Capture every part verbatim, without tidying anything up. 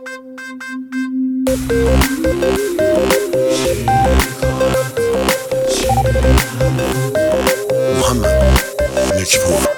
محمد نکپور.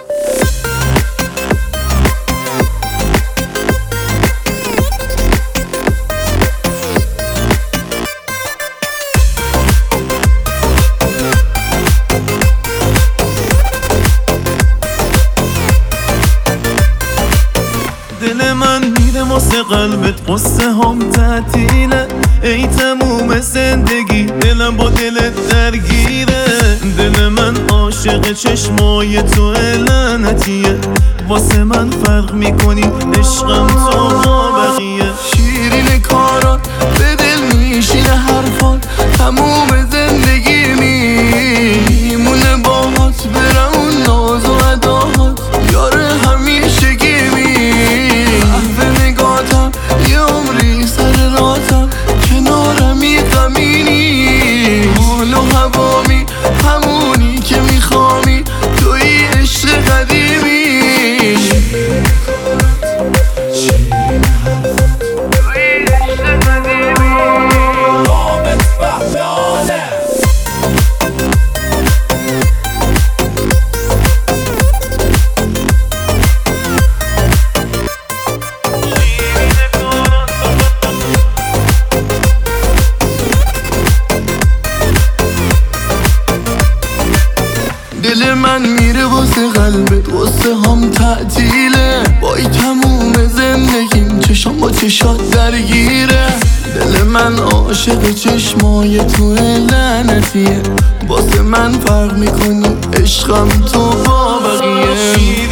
دل من میره واسه قلبت، قصه هم تعطیله. ای تموم زندگی دلم با دلت درگیره. دل من عاشق چشمای تو لعنتیه. واسه من فرق میکنی عشقم تو با بقیه. شیرین کارات به دل میشینه حرفات، تموم زندگی میمونه باهات. برم اون ناز و اداهات یاره همیشگی می قهوه نگاتم یه عمری سر راتم، کنارمی غمینی حال و هوامی همونی که میخوامی، توی عشق قدیمی. دل من میره واسه قلبت، واسه هم تعطیله. با ای تموم زندگیم چشم با چشات درگیره. دل من عاشق چشمای تو لعنتیه. واسه من فرق میکنی عشقم تو با بقیه.